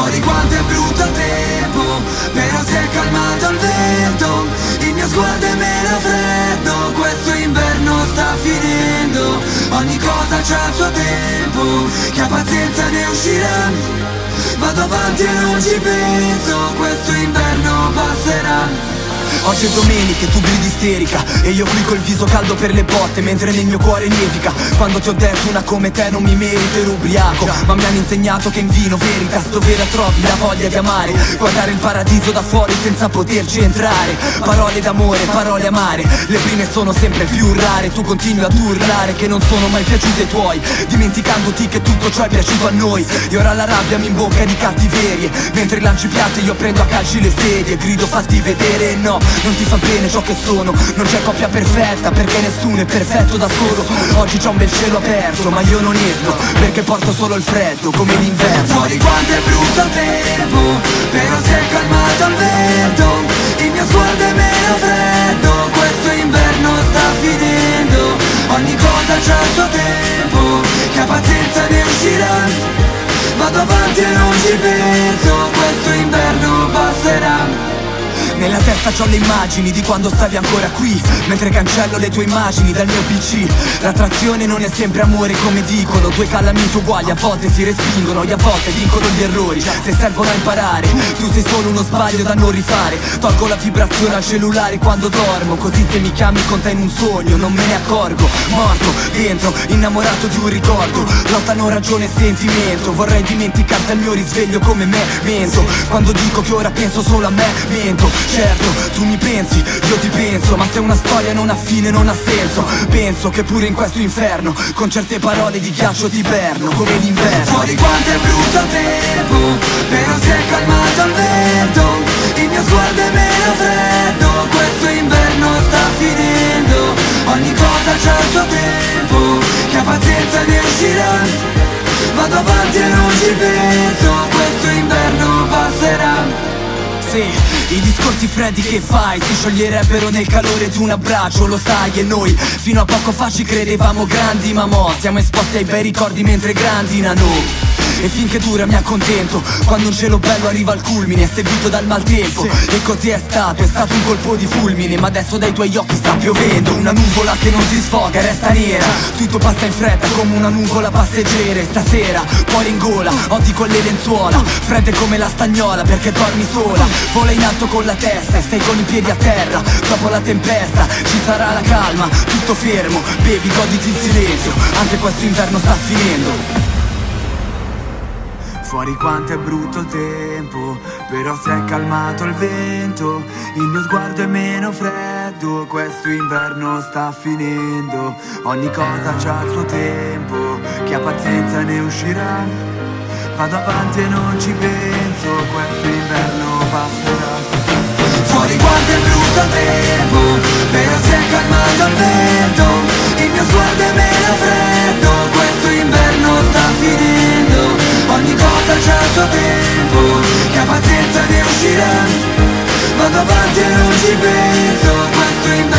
Fuori quanto è brutto il tempo, però si è calmato il vento. Il mio sguardo è meno freddo, questo inverno sta finendo. Ogni cosa c'ha il suo tempo, chi ha pazienza ne uscirà. Vado avanti e non ci penso, questo inverno passerà. Oggi è domenica e tu gridi isterica e io qui col viso caldo per le botte mentre nel mio cuore nevica. Quando ti ho detto una come te non mi merito, ero ubriaco, ma mi hanno insegnato che in vino veritas dove la trovi la voglia di amare. Guardare il paradiso da fuori senza poterci entrare. Parole d'amore, parole amare, le prime sono sempre più rare. Tu continui ad urlare che non sono mai piaciute ai tuoi, dimenticandoti che tutto ciò è piaciuto a noi. E ora la rabbia mi imbocca di cattiverie, mentre lanci piatti io prendo a calci le sedie. Grido fatti vedere, no, non ti fa bene ciò che sono. Non c'è coppia perfetta perché nessuno è perfetto da solo. Oggi c'è un bel cielo aperto ma io non esco perché porto solo il freddo come l'inverno. Fuori quanto è brutto il tempo, però si è calmato il vento. Il mio sguardo è meno freddo, questo inverno sta finendo. Ogni cosa c'ha il suo tempo, chi ha pazienza ne uscirà. Vado avanti e non ci penso, questo inverno passerà. Nella testa c'ho le immagini di quando stavi ancora qui, mentre cancello le tue immagini dal mio PC. L'attrazione non è sempre amore come dicono, due calamiti uguali a volte si respingono e a volte vincono gli errori se servono a imparare. Tu sei solo uno sbaglio da non rifare. Tolgo la vibrazione al cellulare quando dormo, così se mi chiami con te in un sogno non me ne accorgo. Morto dentro, innamorato di un ricordo, lottano ragione e sentimento. Vorrei dimenticarti al mio risveglio come me mento. Quando dico che ora penso solo a me mento. Certo, tu mi pensi, io ti penso, ma se una storia non ha fine non ha senso. Penso che pure in questo inferno con certe parole di ghiaccio ti perno come l'inverno. Fuori quanto è brutto il tempo, però si è calmato il vento. Il mio sguardo è meno freddo, questo inverno sta finendo. Ogni cosa c'ha il suo tempo, chi ha pazienza ne uscirà. Vado avanti e non ci penso, questo inverno passerà. Sì, i discorsi freddi che fai si scioglierebbero nel calore di un abbraccio, lo sai. E noi fino a poco fa ci credevamo grandi, ma mo siamo esposti ai bei ricordi mentre grandinano. E finché dura mi accontento, quando un cielo bello arriva al culmine è seguito dal maltempo. E così è stato un colpo di fulmine, ma adesso dai tuoi occhi sta piovendo. Una nuvola che non si sfoga e resta nera, tutto passa in fretta come una nuvola passeggera. E stasera, cuore in gola, odi con le lenzuola, fredde come la stagnola perché dormi sola. Vola in alto con la testa e stai con i piedi a terra. Dopo la tempesta ci sarà la calma, tutto fermo, bevi, goditi il silenzio, anche questo inverno sta finendo. Fuori quanto è brutto il tempo, però si è calmato il vento. Il mio sguardo è meno freddo, questo inverno sta finendo. Ogni cosa c'ha il suo tempo, chi ha pazienza ne uscirà. Vado avanti e non ci penso, questo inverno passerà. Fuori quanto è brutto il tempo, però si è calmato il vento. Il mio sguardo è meno freddo, questo inverno sta finendo. Ogni cosa c'ha il suo tempo, chi ha pazienza ne uscirà. Vado avanti e non ci penso, questo inverno